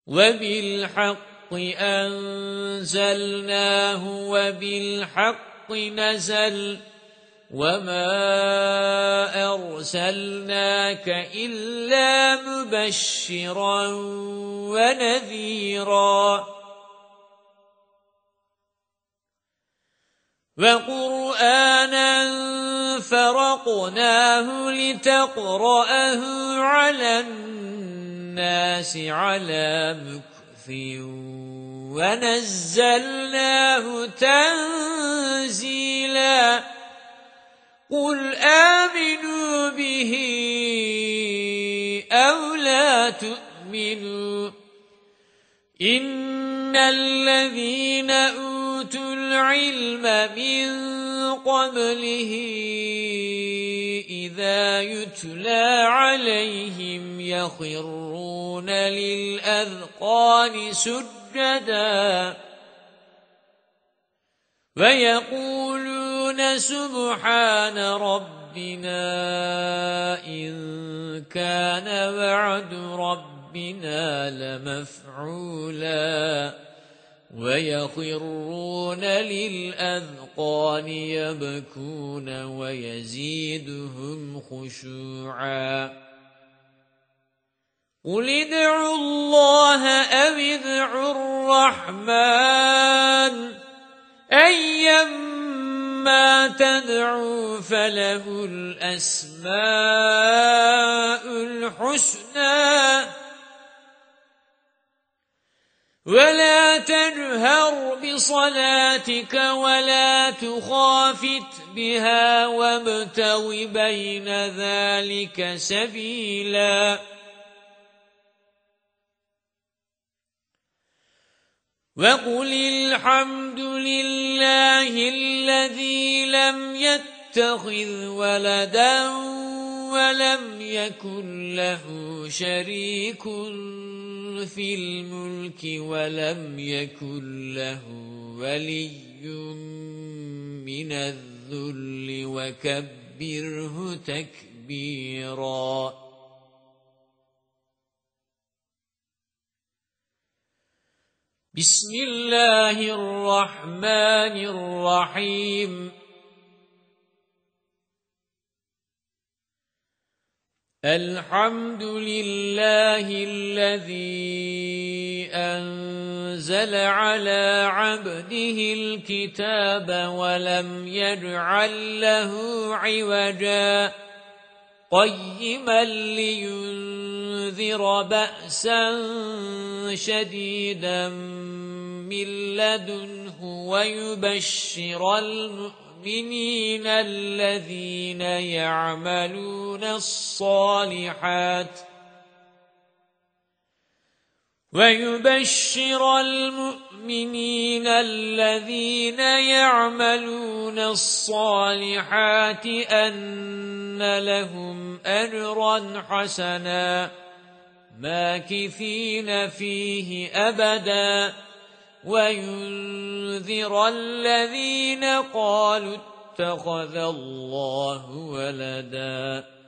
وَبِالْحَقِّ أَنزَلْنَاهُ وَبِالْحَقِّ نَزَلَ وَمَا أَرْسَلْنَاكَ إِلَّا مُبَشِّرًا وَنَذِيرًا وَقُرْآنًا فَرَقْنَاهُ لِتَقْرَأَهُ عَلَى النَّاسِ عَلَى مُكْثٍ وَنَزَّلْنَاهُ تَنزِيلًا قُلْ آمِنُوا بِهِ أَوْ لَا تُؤْمِنُوا إِنَّ الَّذِينَ أُوتُوا الْعِلْمَ مِنْ قَبْلِهِ إِذَا يُتْلَى عَلَيْهِمْ يَخِرُّونَ لِلْأَذْقَانِ سُجَّدًا وَيَقُولُونَ سُبْحَانَ رَبِّنَا إِن كَانَ وَعْدُ رَبِّنَا لَمَفْعُولًا وَيَخِرُّونَ لِلْأَذْقَانِ يَبْكُونَ وَيَزِيدُهُمْ خُشُوعًا قُلِ ادْعُوا اللَّهَ أَوِ ادْعُوا الرَّحْمَنَ أَيًّمَّا تَدْعُوا فَلَهُ الْأَسْمَاءُ الْحُسْنَى وَلَا تَجْهَرْ بِصَلَاتِكَ وَلَا تُخَافِتْ بِهَا وَابْتَغِ بَيْنَ ذَلِكَ سَبِيلًا وَقُلِ الْحَمْدُ لِلَّهِ الَّذِي لَمْ يَتَّخِذْ وَلَدًا وَلَمْ يَكُنْ لَهُ شَرِيكٌ فِي الْمُلْكِ وَلَمْ يَكُنْ لَهُ وَلِيٌّ مِنَ الذُّلِّ وَكَبِّرْهُ تَكْبِيرًا بسم الله الرحمن الرحيم الحمد لله الذي أنزل على عبده الكتاب ولم يجعل له عوجا قيما لينذر بأسا شديدا من لدنه ويبشر المؤمنين الذين يعملون الصالحات أن لهم أجرا حسنا ماكثين فيه أبدا وينذر الذين قالوا اتخذ الله ولدا